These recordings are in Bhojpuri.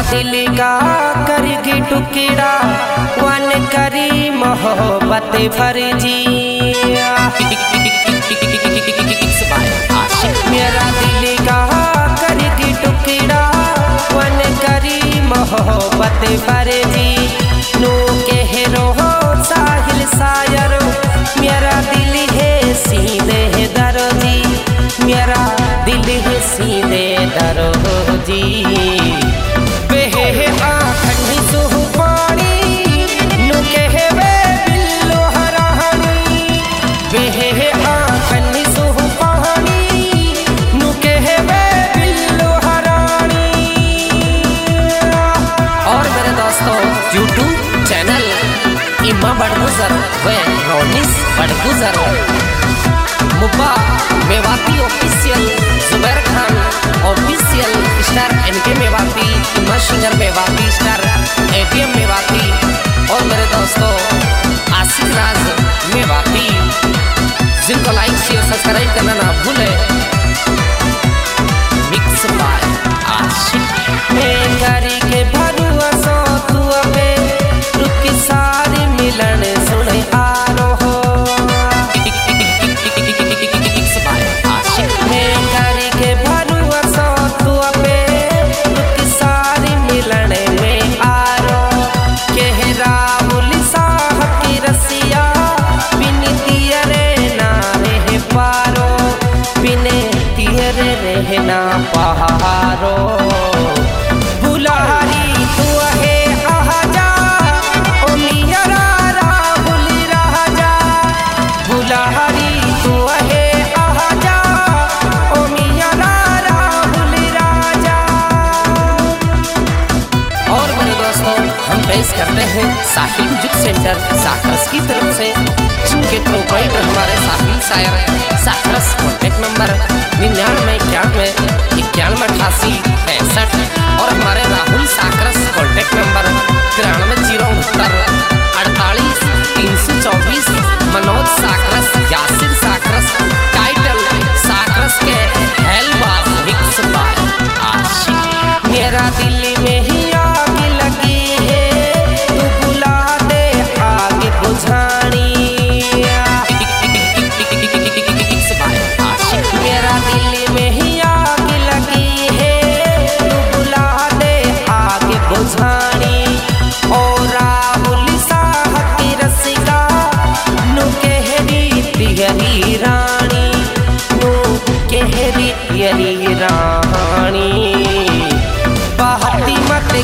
दिल का करगी टुकड़ा वन करी मोहब्बत फर्जी। मेरा दिल का करगी टुकड़ा वन करी मोहब्बत फर्जी। नू कह रहो साहिल शायर मेरा दिल है सीधे दर्जी। मेरा दिल है सीधे दर्जी। यूट्यूब चैनल इमा बड़गुजर व Ronis Badgujar, Mubba Mewati official, Zubair Khan official, star NK Mewati, Ima singer Mewati, star ATM Mewati और मेरे दोस्तों आसिफ राज मेवाती, जिनको लाइक शेयर सब्सक्राइब करना ना भूले। मिक्स बाय आशिक। मैं करी के भरुआ सो तू अबे रुक सारी मिलन सुने आ रहो। मिक्स बाय आशिक। मैं करी के भरुआ सो तू अबे रुक सारी मिलन में आ रहो। कह राहुल साहब की रसिया बिन तियरे ना रह पारो, बिन तियरे रहना पहारो। बुलारी तू है आजा ओ मियरा राहुल राजा। बुलारी तू है आजा ओ मियरा राहुल राजा। और मेरे दोस्तों हम पेश करते हैं साहिल म्यूजिक सेंटर साकरस की तरफ से, जिनके प्रोवाइडर हमारे साहिल शायर साकरस। कॉन्टेक्ट नंबर 9991918865 और हमारे Rahul Sakras contact number 9309483324। Manoj Sakras, Yasir Sakras, title Sakras के हेलवा मिक्स बाय आशिक। मेरा दिल में ही आग लगी है तू बुला दे आग बुझानी। मेरा दिल में ही आग लगी है तू बुला दे आग बुझानी। और राहुल साहब की रसिका नु कहरी तिहरी रानी, नु कहरी तिहरी रानी। बहती मत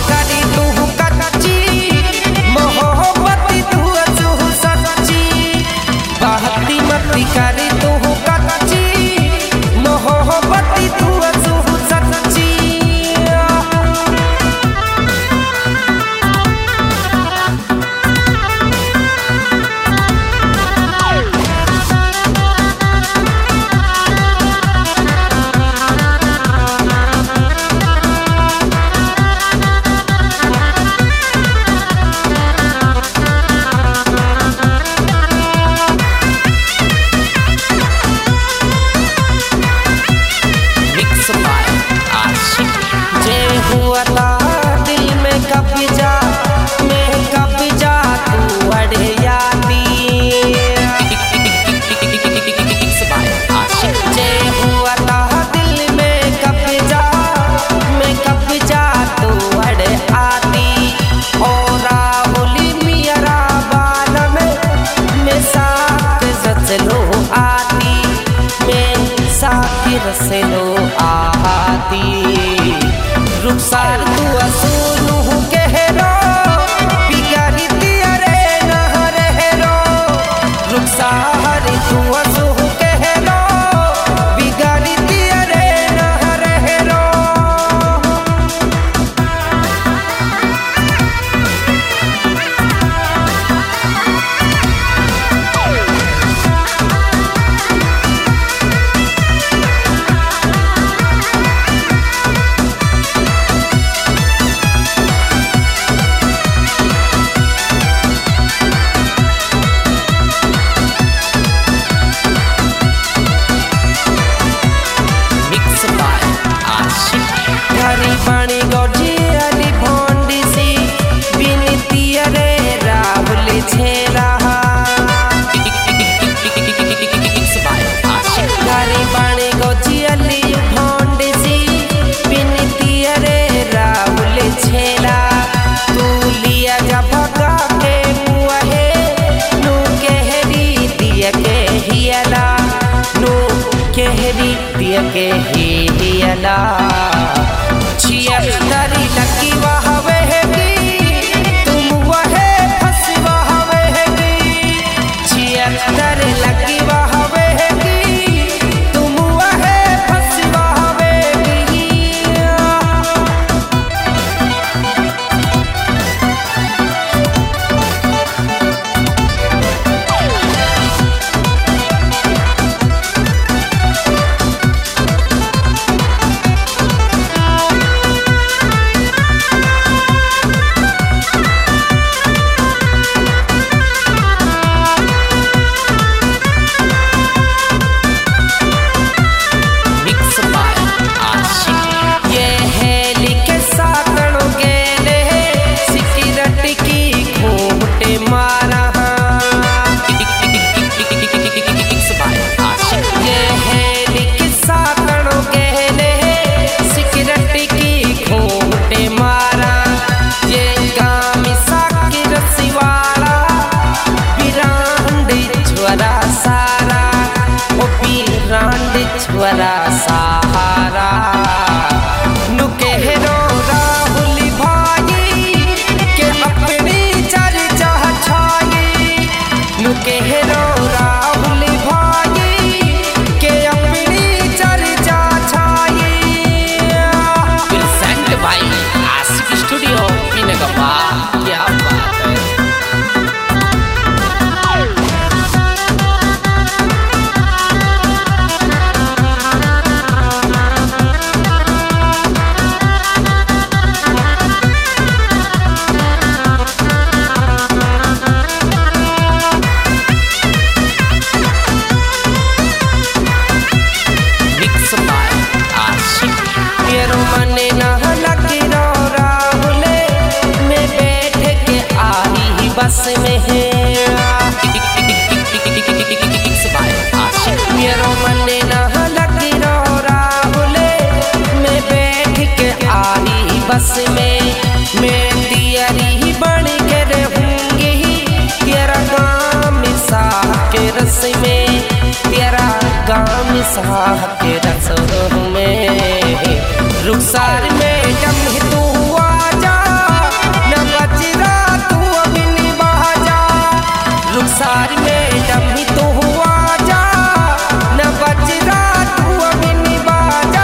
बस में मैं तियरी बन के रहूंगी तेरा गाम साह के रस में, तेरा गाम साह के रस में। रुखसार में जब तू आजा न बजरा तू अभी निभा जा, रुखसार में जब तू आजा न बजरा तू अभी निभा जा।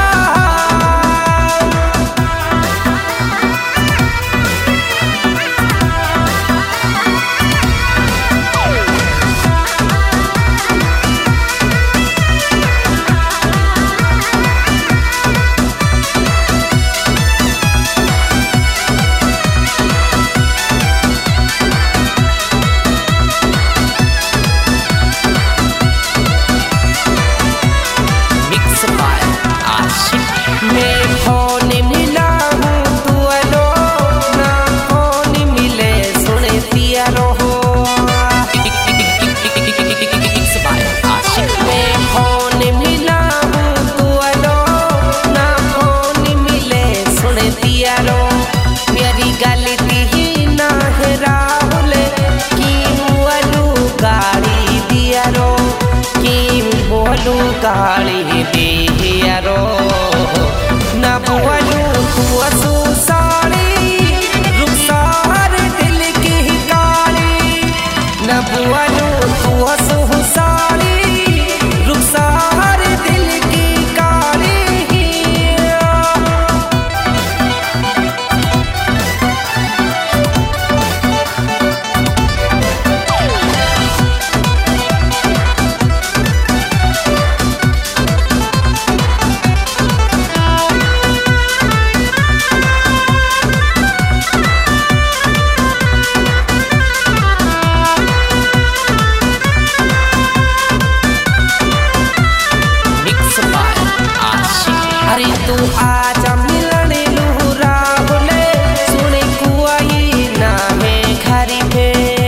मैं फोन मिला हूँ तू अलो ना फोन मिले सुने पिया रहो। मैं फोन मिला हूँ तू अलो ना फोन मिले सुने पिया रो। मेरी गलती ही ना है राहुल की बोलू गाड़ी दिया रो, की बोलू गाड़ी दिया रो। ना बोलू तू असू साड़ी रुखसार दिल की काली, ना बोलू तू असू साड़ी रुखसार दिल की काली। अरे तू आजा मिलने लू राहुल सुने कुआई ना है घर पे।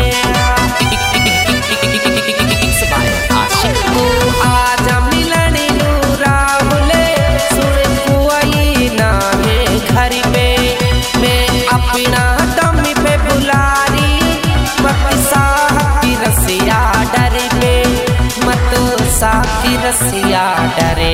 तू आजा मिलने लू राहुल सुने कुआई ना है घर पे। मैं अपना दम पे बुलारी मत साथी रसिया डर पे, मत साथी रसिया डरे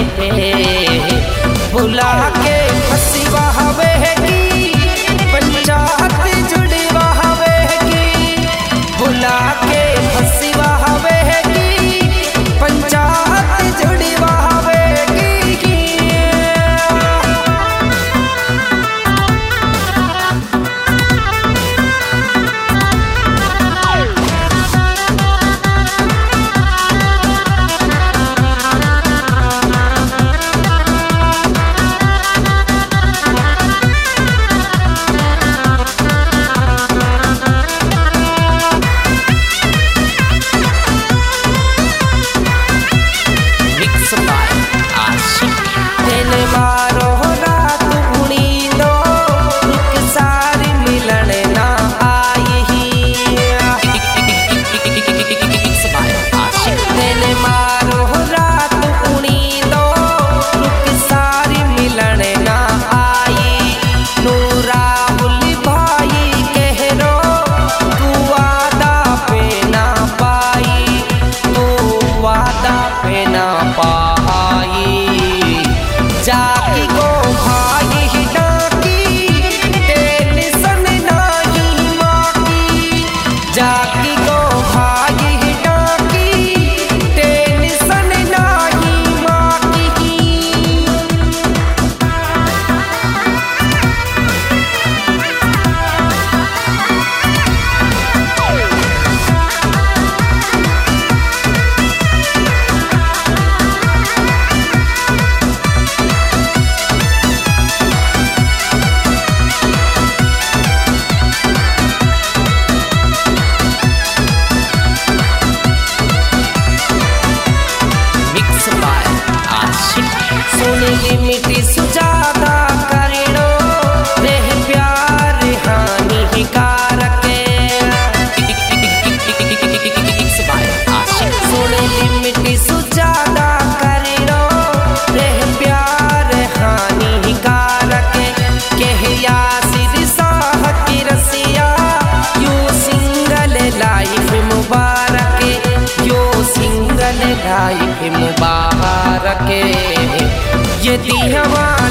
बुला के फंसी बहावे की पंचायत जुड़ी बहावे की, बुला के फंसी बहावे की पंचायत जुड़ी बहावे की। जीती हवा